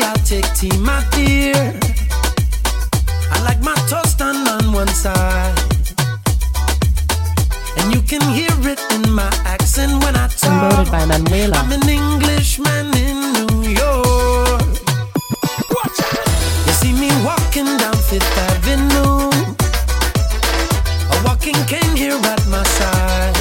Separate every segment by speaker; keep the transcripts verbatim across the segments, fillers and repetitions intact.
Speaker 1: I'll take tea, my dear. I like my toast done on one side, and you can hear it in my accent when I talk.
Speaker 2: Promoted by Manuela.
Speaker 1: I'm an Englishman in New York. You see me walking down Fifth Avenue, a walking cane here at my side.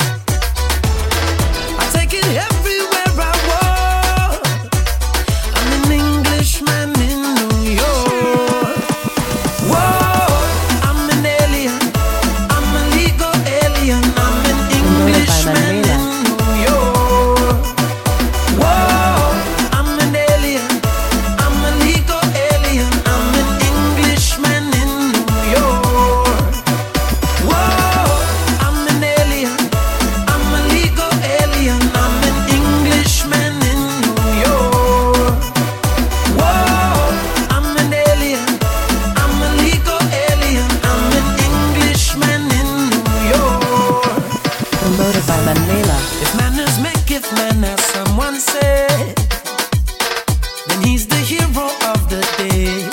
Speaker 1: I take it everywhere I walk. I'm an Englishman in New York. Whoa, I'm an alien. I'm a legal alien. I'm an Englishman in New York. Whoa, I'm an alien. I'm a legal alien. I'm an Englishman in New York. Whoa, I'm an alien. I'm a legal alien. I'm an Englishman in New York. Whoa, I'm an alien. I'm a legal alien. I'm an Englishman in New York.
Speaker 2: Promoted by Manuela.
Speaker 1: If manners make it man, as someone said, then he's the hero of the day.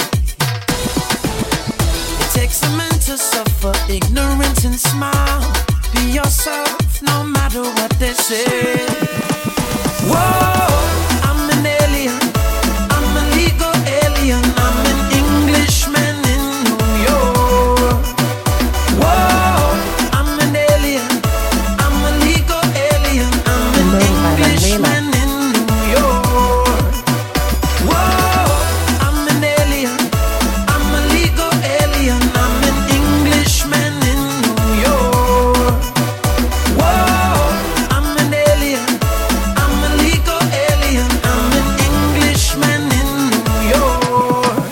Speaker 1: It takes a man to suffer ignorance and smile. Be yourself, no matter what they say. Whoa, I'm an alien. I'm a legal alien. I'm an Englishman in New York. Whoa, I'm an alien. I'm a legal alien. I'm an Englishman in New York. Whoa, I'm an alien. I'm a legal alien. I'm an Englishman in New York. Whoa, I'm an alien. I'm a legal alien. I'm an Englishman in New York.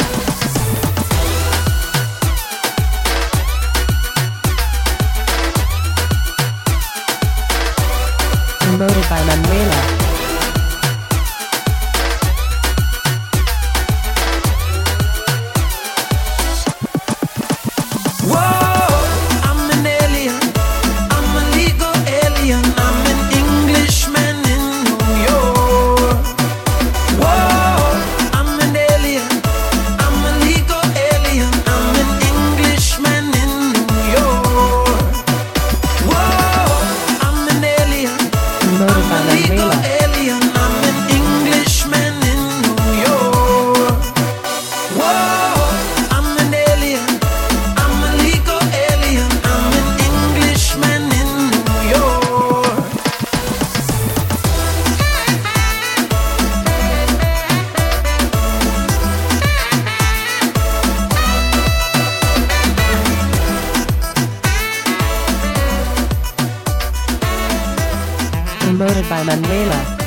Speaker 2: Promoted by Manuela.
Speaker 1: Whoa, I'm an alien. I'm a legal alien. I'm an Englishman in New York. Whoa, I'm an alien. I'm a legal alien. I'm an Englishman in New York. Whoa, I'm an alien.
Speaker 2: Promoted
Speaker 1: I'm
Speaker 2: by
Speaker 1: a legal
Speaker 2: Manuela.
Speaker 1: alien. I'm an Englishman in New York. Whoa, I'm an alien. I'm a legal alien. I'm an Englishman in New York.
Speaker 2: Promoted by Manuela.